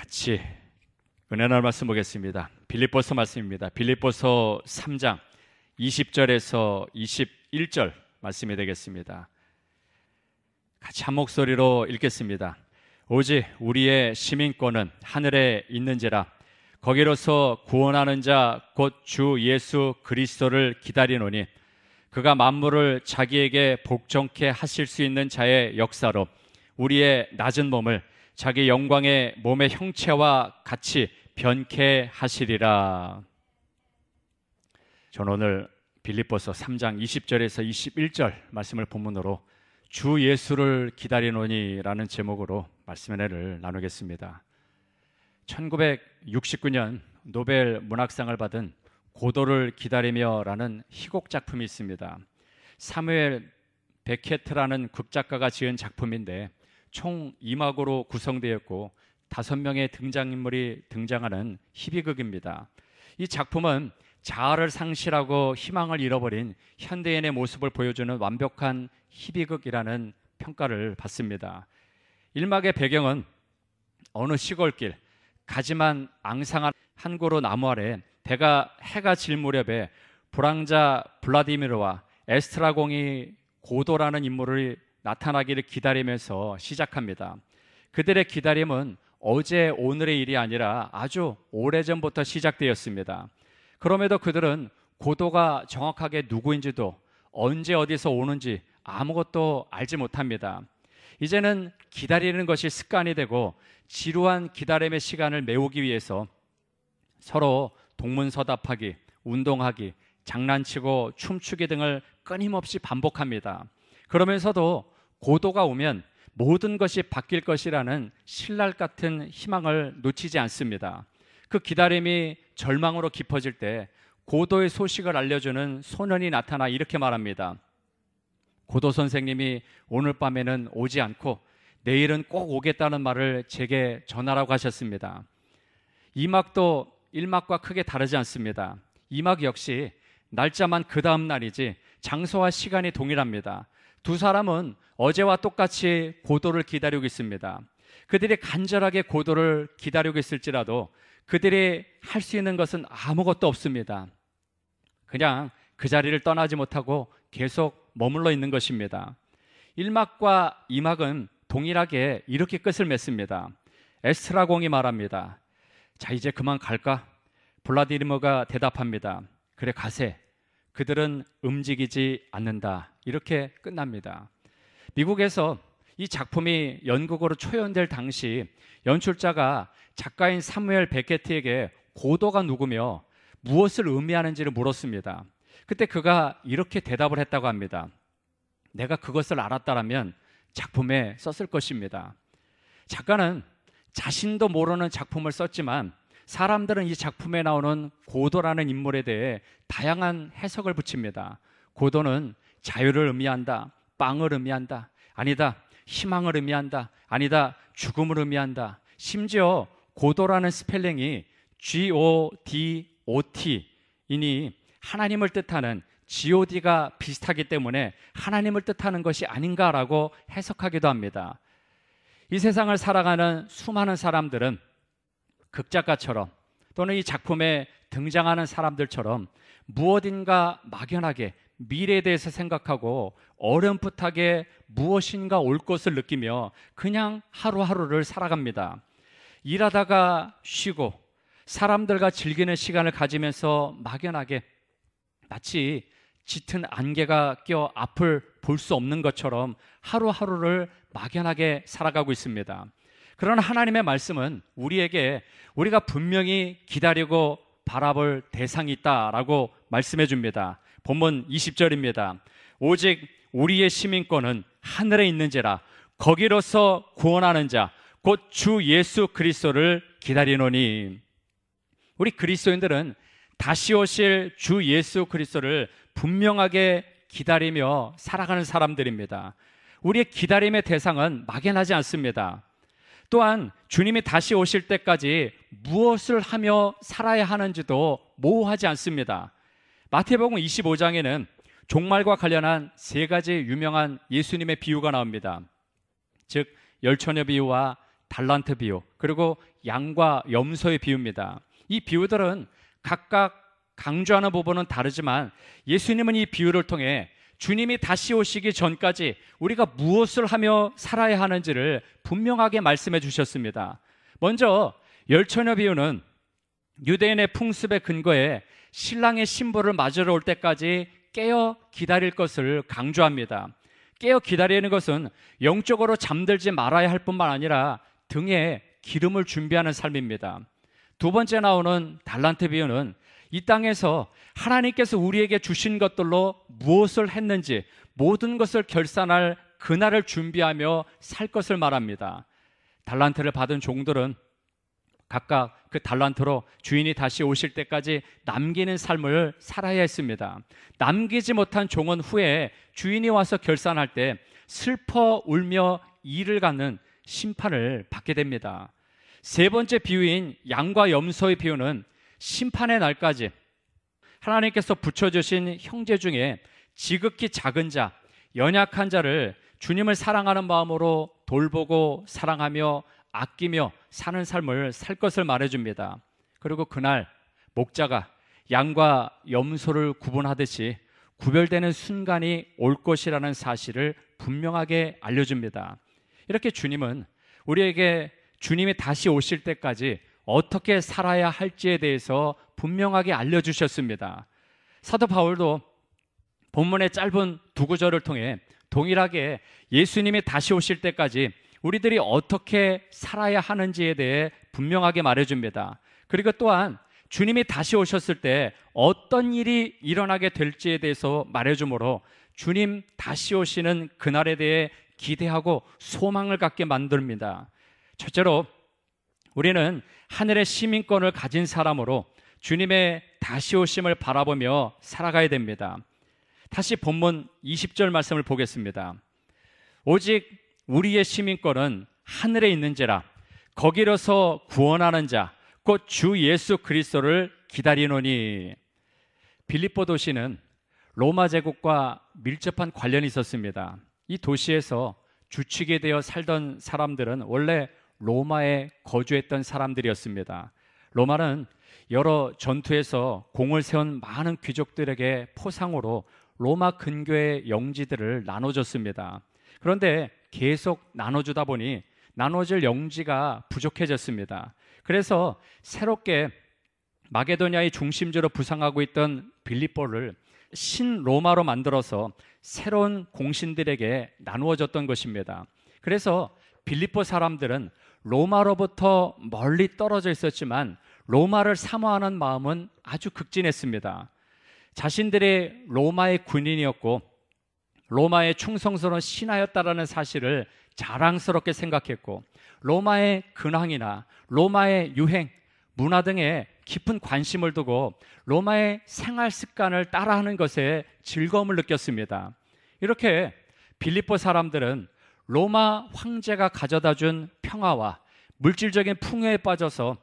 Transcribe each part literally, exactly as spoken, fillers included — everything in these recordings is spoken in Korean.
같이 은혜 나눌 말씀 보겠습니다. 빌립보서 말씀입니다. 빌립보서 삼 장 이십 절에서 이십일 절 말씀이 되겠습니다. 같이 한 목소리로 읽겠습니다. 오직 우리의 시민권은 하늘에 있는지라 거기로서 구원하는 자 곧 주 예수 그리스도를 기다리노니 그가 만물을 자기에게 복종케 하실 수 있는 자의 역사로 우리의 낮은 몸을 자기 영광의 몸의 형체와 같이 변케 하시리라. 저는 오늘 빌립보서 삼 장 이십 절에서 이십일 절 말씀을 본문으로 주 예수를 기다리노니 라는 제목으로 말씀의 은혜를 나누겠습니다. 천구백육십구 년 노벨 문학상을 받은 고도를 기다리며 라는 희곡 작품이 있습니다. 사무엘 베케트라는 극작가가 지은 작품인데 총 이 막으로 구성되었고 다섯 명의 등장인물이 등장하는 희비극입니다. 이 작품은 자아를 상실하고 희망을 잃어버린 현대인의 모습을 보여주는 완벽한 희비극이라는 평가를 받습니다. 일 막의 배경은 어느 시골길 가지만 앙상한 한 그루 나무 아래 배가 해가 질 무렵에 불황자 블라디미르와 에스트라공이 고도라는 인물이 나타나기를 기다리면서 시작합니다. 그들의 기다림은 어제 오늘의 일이 아니라 아주 오래전부터 시작되었습니다. 그럼에도 그들은 고도가 정확하게 누구인지도 언제 어디서 오는지 아무것도 알지 못합니다. 이제는 기다리는 것이 습관이 되고 지루한 기다림의 시간을 메우기 위해서 서로 동문서답하기, 운동하기, 장난치고 춤추기 등을 끊임없이 반복합니다. 그러면서도 고도가 오면 모든 것이 바뀔 것이라는 신랄 같은 희망을 놓치지 않습니다. 그 기다림이 절망으로 깊어질 때 고도의 소식을 알려주는 소년이 나타나 이렇게 말합니다. 고도 선생님이 오늘 밤에는 오지 않고 내일은 꼭 오겠다는 말을 제게 전하라고 하셨습니다. 이 막도 일 막과 크게 다르지 않습니다. 이 막 역시 날짜만 그 다음 날이지 장소와 시간이 동일합니다. 두 사람은 어제와 똑같이 고도를 기다리고 있습니다. 그들이 간절하게 고도를 기다리고 있을지라도 그들이 할 수 있는 것은 아무것도 없습니다. 그냥 그 자리를 떠나지 못하고 계속 머물러 있는 것입니다. 일 막과 이 막은 동일하게 이렇게 끝을 맺습니다. 에스트라공이 말합니다. 자, 이제 그만 갈까? 블라디미르가 대답합니다. 그래, 가세. 그들은 움직이지 않는다. 이렇게 끝납니다. 미국에서 이 작품이 연극으로 초연될 당시 연출자가 작가인 사무엘 베케트에게 고도가 누구며 무엇을 의미하는지를 물었습니다. 그때 그가 이렇게 대답을 했다고 합니다. 내가 그것을 알았다라면 작품에 썼을 것입니다. 작가는 자신도 모르는 작품을 썼지만 사람들은 이 작품에 나오는 고도라는 인물에 대해 다양한 해석을 붙입니다. 고도는 자유를 의미한다, 빵을 의미한다, 아니다, 희망을 의미한다, 아니다, 죽음을 의미한다. 심지어 고도라는 스펠링이 지 오 디 오 티이니 하나님을 뜻하는 지 오 디가 비슷하기 때문에 하나님을 뜻하는 것이 아닌가라고 해석하기도 합니다. 이 세상을 살아가는 수많은 사람들은 극작가처럼 또는 이 작품에 등장하는 사람들처럼 무엇인가 막연하게 미래에 대해서 생각하고 어렴풋하게 무엇인가 올 것을 느끼며 그냥 하루하루를 살아갑니다. 일하다가 쉬고 사람들과 즐기는 시간을 가지면서 막연하게 마치 짙은 안개가 껴 앞을 볼 수 없는 것처럼 하루하루를 막연하게 살아가고 있습니다. 그러나 하나님의 말씀은 우리에게 우리가 분명히 기다리고 바라볼 대상이 있다라고 말씀해 줍니다. 본문 이십 절입니다. 오직 우리의 시민권은 하늘에 있는지라 거기로서 구원하는 자 곧 주 예수 그리스도를 기다리노니. 우리 그리스도인들은 다시 오실 주 예수 그리스도를 분명하게 기다리며 살아가는 사람들입니다. 우리의 기다림의 대상은 막연하지 않습니다. 또한 주님이 다시 오실 때까지 무엇을 하며 살아야 하는지도 모호하지 않습니다. 마태복음 이십오 장에는 종말과 관련한 세 가지 유명한 예수님의 비유가 나옵니다. 즉 열처녀 비유와 달란트 비유, 그리고 양과 염소의 비유입니다. 이 비유들은 각각 강조하는 부분은 다르지만 예수님은 이 비유를 통해 주님이 다시 오시기 전까지 우리가 무엇을 하며 살아야 하는지를 분명하게 말씀해 주셨습니다. 먼저 열처녀 비유는 유대인의 풍습에 근거해 신랑의 신부를 맞으러 올 때까지 깨어 기다릴 것을 강조합니다. 깨어 기다리는 것은 영적으로 잠들지 말아야 할 뿐만 아니라 등에 기름을 준비하는 삶입니다. 두 번째 나오는 달란트 비유는 이 땅에서 하나님께서 우리에게 주신 것들로 무엇을 했는지 모든 것을 결산할 그날을 준비하며 살 것을 말합니다. 달란트를 받은 종들은 각각 그 달란트로 주인이 다시 오실 때까지 남기는 삶을 살아야 했습니다. 남기지 못한 종은 후에 주인이 와서 결산할 때 슬퍼 울며 이를 갖는 심판을 받게 됩니다. 세 번째 비유인 양과 염소의 비유는 심판의 날까지 하나님께서 붙여주신 형제 중에 지극히 작은 자, 연약한 자를 주님을 사랑하는 마음으로 돌보고 사랑하며 아끼며 사는 삶을 살 것을 말해줍니다. 그리고 그날 목자가 양과 염소를 구분하듯이 구별되는 순간이 올 것이라는 사실을 분명하게 알려줍니다. 이렇게 주님은 우리에게 주님이 다시 오실 때까지 어떻게 살아야 할지에 대해서 분명하게 알려주셨습니다. 사도 바울도 본문의 짧은 두 구절을 통해 동일하게 예수님이 다시 오실 때까지 우리들이 어떻게 살아야 하는지에 대해 분명하게 말해줍니다. 그리고 또한 주님이 다시 오셨을 때 어떤 일이 일어나게 될지에 대해서 말해주므로 주님 다시 오시는 그날에 대해 기대하고 소망을 갖게 만듭니다. 첫째로 우리는 하늘의 시민권을 가진 사람으로 주님의 다시 오심을 바라보며 살아가야 됩니다. 다시 본문 이십 절 말씀을 보겠습니다. 오직 우리의 시민권은 하늘에 있는지라 거기로서 구원하는 자 곧 주 예수 그리스도를 기다리노니. 빌립보 도시는 로마 제국과 밀접한 관련이 있었습니다. 이 도시에서 주축이 되어 살던 사람들은 원래 로마에 거주했던 사람들이었습니다. 로마는 여러 전투에서 공을 세운 많은 귀족들에게 포상으로 로마 근교의 영지들을 나눠줬습니다. 그런데 계속 나눠주다 보니 나눠줄 영지가 부족해졌습니다. 그래서 새롭게 마게도냐의 중심지로 부상하고 있던 빌립보를 신로마로 만들어서 새로운 공신들에게 나누어졌던 것입니다. 그래서 빌립보 사람들은 로마로부터 멀리 떨어져 있었지만 로마를 사모하는 마음은 아주 극진했습니다. 자신들이 로마의 군인이었고 로마의 충성스러운 신하였다라는 사실을 자랑스럽게 생각했고 로마의 근황이나 로마의 유행, 문화 등에 깊은 관심을 두고 로마의 생활 습관을 따라하는 것에 즐거움을 느꼈습니다. 이렇게 빌립보 사람들은 로마 황제가 가져다 준 평화와 물질적인 풍요에 빠져서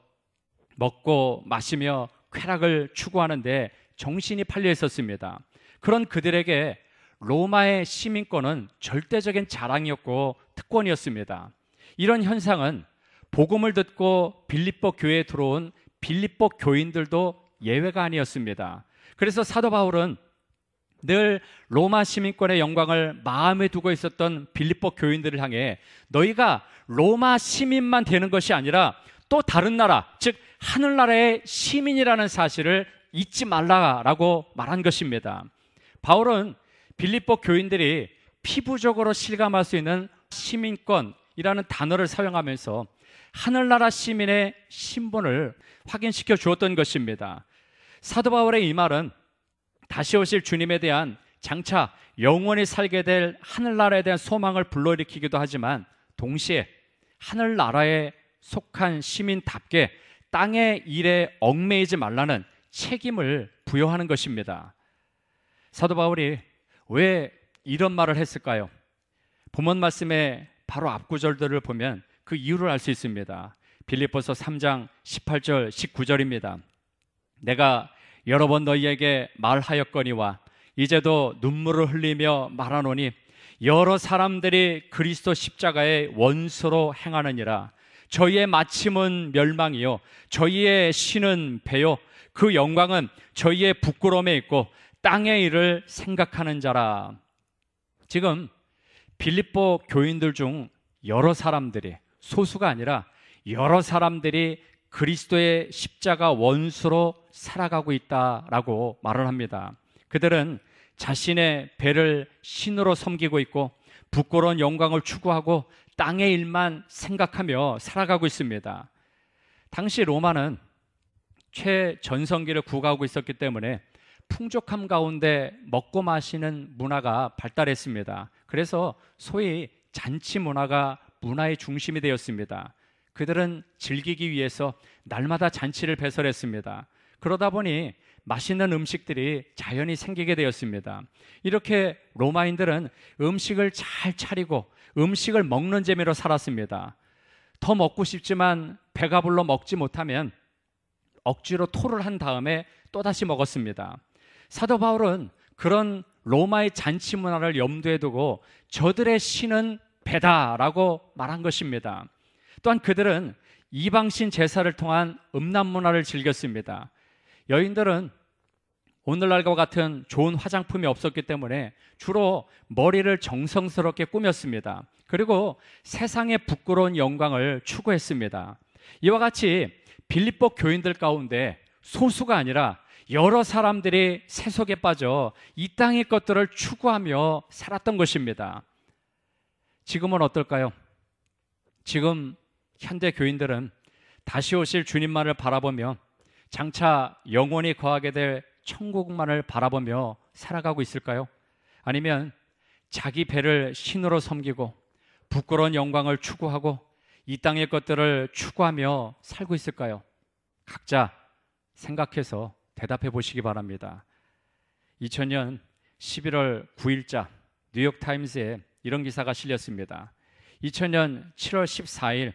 먹고 마시며 쾌락을 추구하는데 정신이 팔려 있었습니다. 그런 그들에게 로마의 시민권은 절대적인 자랑이었고 특권이었습니다. 이런 현상은 복음을 듣고 빌립보 교회에 들어온 빌립보 교인들도 예외가 아니었습니다. 그래서 사도 바울은 늘 로마 시민권의 영광을 마음에 두고 있었던 빌립보 교인들을 향해 너희가 로마 시민만 되는 것이 아니라 또 다른 나라, 즉 하늘나라의 시민이라는 사실을 잊지 말라라고 말한 것입니다. 바울은 빌립보 교인들이 피부적으로 실감할 수 있는 시민권이라는 단어를 사용하면서 하늘나라 시민의 신분을 확인시켜 주었던 것입니다. 사도 바울의 이 말은 다시 오실 주님에 대한 장차 영원히 살게 될 하늘나라에 대한 소망을 불러일으키기도 하지만 동시에 하늘나라에 속한 시민답게 땅의 일에 얽매이지 말라는 책임을 부여하는 것입니다. 사도 바울이 왜 이런 말을 했을까요? 본문 말씀의 바로 앞구절들을 보면 그 이유를 알 수 있습니다. 빌립보서 삼 장 십팔 절 십구 절입니다. 내가 여러 번 너희에게 말하였거니와 이제도 눈물을 흘리며 말하노니 여러 사람들이 그리스도 십자가의 원수로 행하느니라. 저희의 마침은 멸망이요 저희의 신은 배요 그 영광은 저희의 부끄러움에 있고 땅의 일을 생각하는 자라. 지금 빌립보 교인들 중 여러 사람들이, 소수가 아니라 여러 사람들이 그리스도의 십자가 원수로 살아가고 있다라고 말을 합니다. 그들은 자신의 배를 신으로 섬기고 있고 부끄러운 영광을 추구하고 땅의 일만 생각하며 살아가고 있습니다. 당시 로마는 최전성기를 구가하고 있었기 때문에 풍족함 가운데 먹고 마시는 문화가 발달했습니다. 그래서 소위 잔치 문화가 문화의 중심이 되었습니다. 그들은 즐기기 위해서 날마다 잔치를 배설했습니다. 그러다 보니 맛있는 음식들이 자연히 생기게 되었습니다. 이렇게 로마인들은 음식을 잘 차리고 음식을 먹는 재미로 살았습니다. 더 먹고 싶지만 배가 불러 먹지 못하면 억지로 토를 한 다음에 또다시 먹었습니다. 사도 바울은 그런 로마의 잔치 문화를 염두에 두고 저들의 신은 배다라고 말한 것입니다. 또한 그들은 이방신 제사를 통한 음란 문화를 즐겼습니다. 여인들은 오늘날과 같은 좋은 화장품이 없었기 때문에 주로 머리를 정성스럽게 꾸몄습니다. 그리고 세상의 부끄러운 영광을 추구했습니다. 이와 같이 빌립보 교인들 가운데 소수가 아니라 여러 사람들이 세속에 빠져 이 땅의 것들을 추구하며 살았던 것입니다. 지금은 어떨까요? 지금 현대 교인들은 다시 오실 주님만을 바라보며 장차 영원히 거하게 될 천국만을 바라보며 살아가고 있을까요? 아니면 자기 배를 신으로 섬기고 부끄러운 영광을 추구하고 이 땅의 것들을 추구하며 살고 있을까요? 각자 생각해서 대답해 보시기 바랍니다. 이천 년 십일월 구일자 뉴욕타임스에 이런 기사가 실렸습니다. 이천 년 칠월 십사일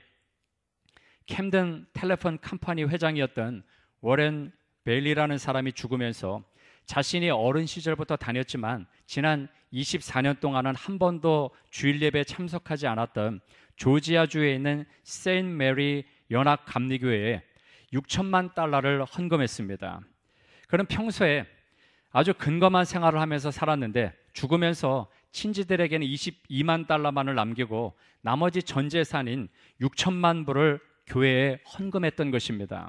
캠든 텔레폰 컴퍼니 회장이었던 워렌 베일리라는 사람이 죽으면서 자신이 어린 시절부터 다녔지만 지난 이십사 년 동안은 한 번도 주일 예배에 참석하지 않았던 조지아주에 있는 세인트 메리 연합 감리교회에 육천만 달러를 헌금했습니다. 그는 평소에 아주 근검한 생활을 하면서 살았는데 죽으면서 친지들에게는 이십이만 달러만을 남기고 나머지 전 재산인 육천만 불을 교회에 헌금했던 것입니다.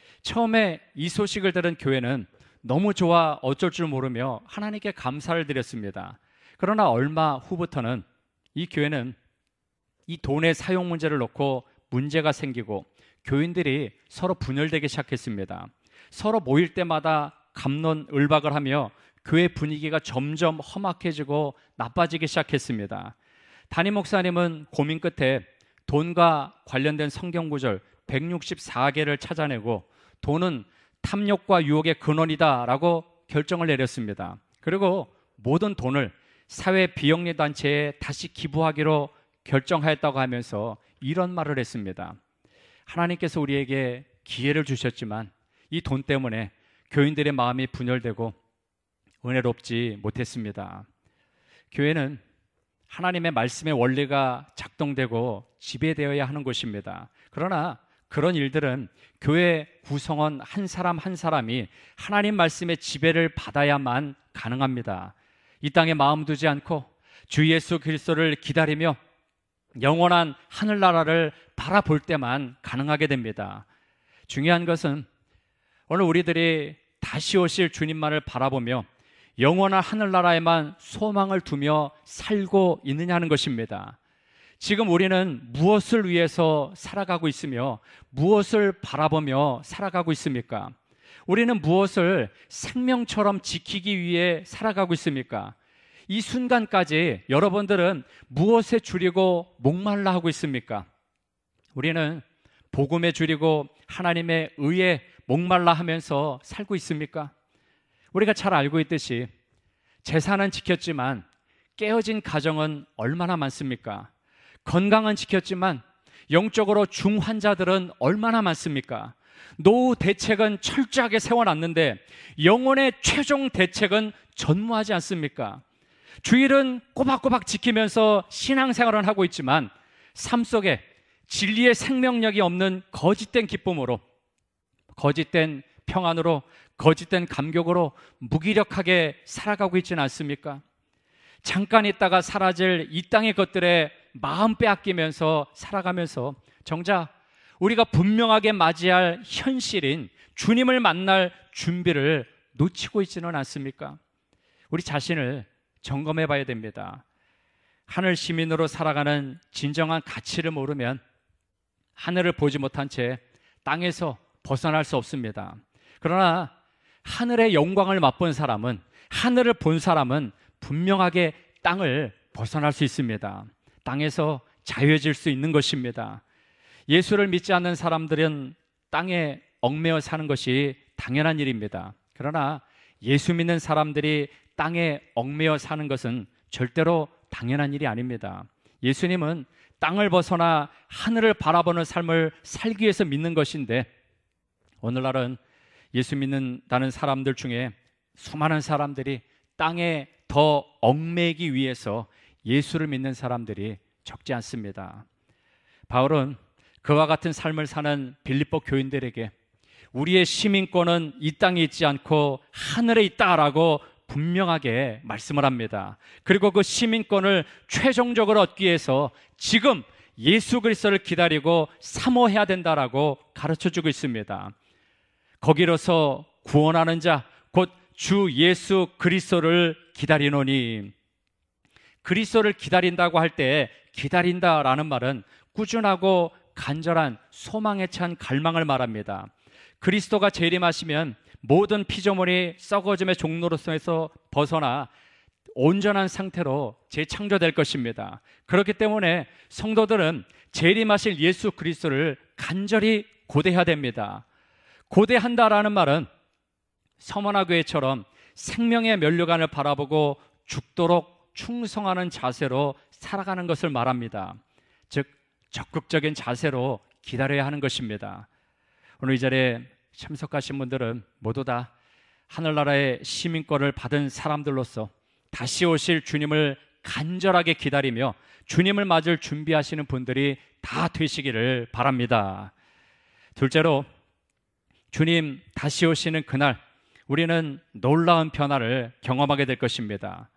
처음에 이 소식을 들은 교회는 너무 좋아 어쩔 줄 모르며 하나님께 감사를 드렸습니다. 그러나 얼마 후부터는 이 교회는 이 돈의 사용 문제를 놓고 문제가 생기고 교인들이 서로 분열되기 시작했습니다. 서로 모일 때마다 갑론을박을 하며 교회 분위기가 점점 험악해지고 나빠지기 시작했습니다. 담임 목사님은 고민 끝에 돈과 관련된 성경 구절 백육십사 개를 찾아내고 돈은 탐욕과 유혹의 근원이다라고 결정을 내렸습니다. 그리고 모든 돈을 사회 비영리 단체에 다시 기부하기로 결정하였다고 하면서 이런 말을 했습니다. 하나님께서 우리에게 기회를 주셨지만 이 돈 때문에 교인들의 마음이 분열되고 은혜롭지 못했습니다. 교회는 하나님의 말씀의 원리가 작동되고 지배되어야 하는 곳입니다. 그러나 그런 일들은 교회 구성원 한 사람 한 사람이 하나님 말씀의 지배를 받아야만 가능합니다. 이 땅에 마음 두지 않고 주 예수 그리스도를 기다리며 영원한 하늘나라를 바라볼 때만 가능하게 됩니다. 중요한 것은 오늘 우리들이 다시 오실 주님만을 바라보며 영원한 하늘나라에만 소망을 두며 살고 있느냐는 것입니다. 지금 우리는 무엇을 위해서 살아가고 있으며 무엇을 바라보며 살아가고 있습니까? 우리는 무엇을 생명처럼 지키기 위해 살아가고 있습니까? 이 순간까지 여러분들은 무엇에 줄이고 목말라 하고 있습니까? 우리는 복음에 줄이고 하나님의 의에 목말라 하면서 살고 있습니까? 우리가 잘 알고 있듯이 재산은 지켰지만 깨어진 가정은 얼마나 많습니까? 건강은 지켰지만 영적으로 중환자들은 얼마나 많습니까? 노후 대책은 철저하게 세워놨는데 영혼의 최종 대책은 전무하지 않습니까? 주일은 꼬박꼬박 지키면서 신앙생활은 하고 있지만 삶 속에 진리의 생명력이 없는 거짓된 기쁨으로, 거짓된 평안으로, 거짓된 감격으로 무기력하게 살아가고 있지는 않습니까? 잠깐 있다가 사라질 이 땅의 것들에 마음 빼앗기면서 살아가면서 정작 우리가 분명하게 맞이할 현실인 주님을 만날 준비를 놓치고 있지는 않습니까? 우리 자신을 점검해 봐야 됩니다. 하늘 시민으로 살아가는 진정한 가치를 모르면 하늘을 보지 못한 채 땅에서 벗어날 수 없습니다. 그러나 하늘의 영광을 맛본 사람은, 하늘을 본 사람은 분명하게 땅을 벗어날 수 있습니다. 땅에서 자유해질 수 있는 것입니다. 예수를 믿지 않는 사람들은 땅에 얽매여 사는 것이 당연한 일입니다. 그러나 예수 믿는 사람들이 땅에 얽매여 사는 것은 절대로 당연한 일이 아닙니다. 예수님은 땅을 벗어나 하늘을 바라보는 삶을 살기 위해서 믿는 것인데, 오늘날은 예수 믿는다는 사람들 중에 수많은 사람들이 땅에 더 얽매이기 위해서 예수를 믿는 사람들이 적지 않습니다. 바울은 그와 같은 삶을 사는 빌립보 교인들에게 우리의 시민권은 이 땅에 있지 않고 하늘에 있다라고 분명하게 말씀을 합니다. 그리고 그 시민권을 최종적으로 얻기 위해서 지금 예수 그리스도를 기다리고 사모해야 된다라고 가르쳐주고 있습니다. 거기로서 구원하는 자 곧 주 예수 그리스도를 기다리노니, 그리스도를 기다린다고 할 때 기다린다라는 말은 꾸준하고 간절한 소망에 찬 갈망을 말합니다. 그리스도가 재림하시면 모든 피조물이 썩어짐의 종로로서에서 벗어나 온전한 상태로 재창조될 것입니다. 그렇기 때문에 성도들은 재림하실 예수 그리스도를 간절히 고대해야 됩니다. 고대한다라는 말은 서머나교회처럼 생명의 면류관을 바라보고 죽도록 충성하는 자세로 살아가는 것을 말합니다. 즉 적극적인 자세로 기다려야 하는 것입니다. 오늘 이 자리에 참석하신 분들은 모두 다 하늘나라의 시민권을 받은 사람들로서 다시 오실 주님을 간절하게 기다리며 주님을 맞을 준비하시는 분들이 다 되시기를 바랍니다. 둘째로, 주님 다시 오시는 그날 우리는 놀라운 변화를 경험하게 될 것입니다.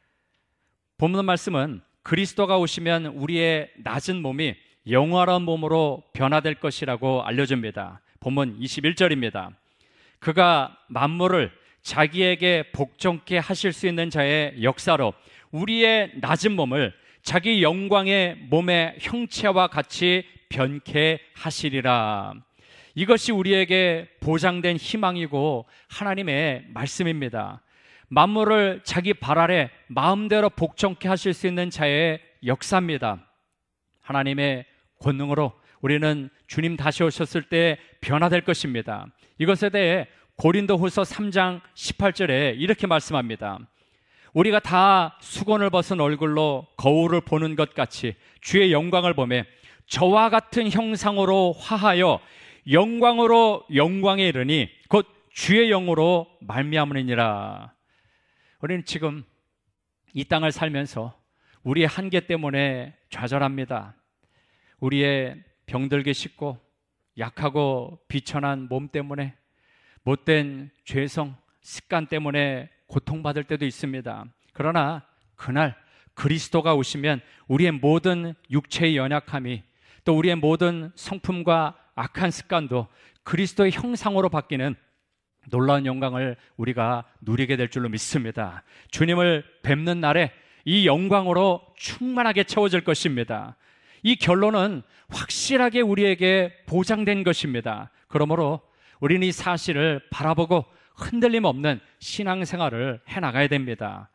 본문 말씀은 그리스도가 오시면 우리의 낮은 몸이 영화로운 몸으로 변화될 것이라고 알려줍니다. 본문 이십일 절입니다. 그가 만물을 자기에게 복종케 하실 수 있는 자의 역사로 우리의 낮은 몸을 자기 영광의 몸의 형체와 같이 변케 하시리라. 이것이 우리에게 보장된 희망이고 하나님의 말씀입니다. 만물을 자기 발 아래 마음대로 복종케 하실 수 있는 자의 역사입니다. 하나님의 권능으로 우리는 주님 다시 오셨을 때 변화될 것입니다. 이것에 대해 고린도후서 삼 장 십팔 절에 이렇게 말씀합니다. 우리가 다 수건을 벗은 얼굴로 거울을 보는 것 같이 주의 영광을 보매 저와 같은 형상으로 화하여 영광으로 영광에 이르니 곧 주의 영으로 말미암으니라. 우리는 지금 이 땅을 살면서 우리의 한계 때문에 좌절합니다. 우리의 병들기 쉽고 약하고 비천한 몸 때문에, 못된 죄성, 습관 때문에 고통받을 때도 있습니다. 그러나 그날 그리스도가 오시면 우리의 모든 육체의 연약함이, 또 우리의 모든 성품과 악한 습관도 그리스도의 형상으로 바뀌는 놀라운 영광을 우리가 누리게 될 줄로 믿습니다. 주님을 뵙는 날에 이 영광으로 충만하게 채워질 것입니다. 이 결론은 확실하게 우리에게 보장된 것입니다. 그러므로 우리는 이 사실을 바라보고 흔들림 없는 신앙생활을 해나가야 됩니다.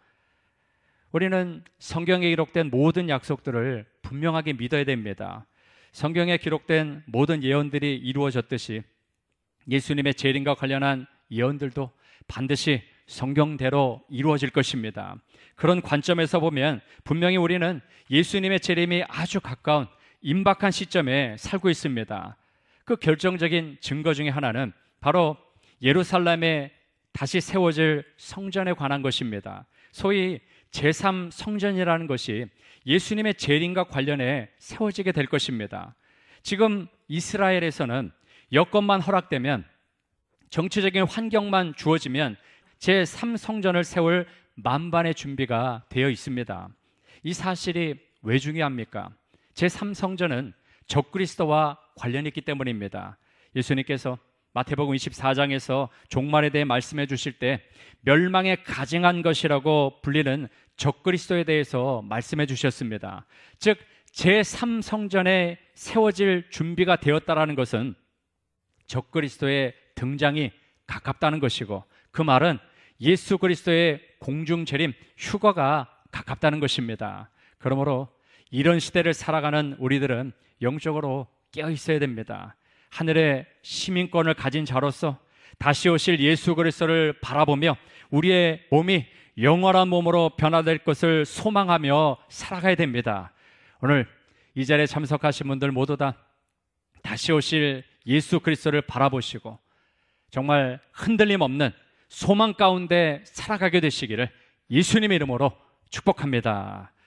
우리는 성경에 기록된 모든 약속들을 분명하게 믿어야 됩니다. 성경에 기록된 모든 예언들이 이루어졌듯이 예수님의 재림과 관련한 예언들도 반드시 성경대로 이루어질 것입니다. 그런 관점에서 보면 분명히 우리는 예수님의 재림이 아주 가까운 임박한 시점에 살고 있습니다. 그 결정적인 증거 중에 하나는 바로 예루살렘에 다시 세워질 성전에 관한 것입니다. 소위 제삼 성전이라는 것이 예수님의 재림과 관련해 세워지게 될 것입니다. 지금 이스라엘에서는 여건만 허락되면, 정치적인 환경만 주어지면 제삼 성전을 세울 만반의 준비가 되어 있습니다. 이 사실이 왜 중요합니까? 제삼 성전은 적그리스도와 관련이 있기 때문입니다. 예수님께서 마태복음 이십사 장에서 종말에 대해 말씀해 주실 때 멸망에 가증한 것이라고 불리는 적그리스도에 대해서 말씀해 주셨습니다. 즉 제삼 성전에 세워질 준비가 되었다라는 것은 적그리스도의 등장이 가깝다는 것이고, 그 말은 예수 그리스도의 공중 재림 휴거가 가깝다는 것입니다. 그러므로 이런 시대를 살아가는 우리들은 영적으로 깨어 있어야 됩니다. 하늘의 시민권을 가진 자로서 다시 오실 예수 그리스도를 바라보며 우리의 몸이 영원한 몸으로 변화될 것을 소망하며 살아가야 됩니다. 오늘 이 자리에 참석하신 분들 모두 다 다시 오실 예수 그리스도를 바라보시고 정말 흔들림 없는 소망 가운데 살아가게 되시기를 예수님의 이름으로 축복합니다.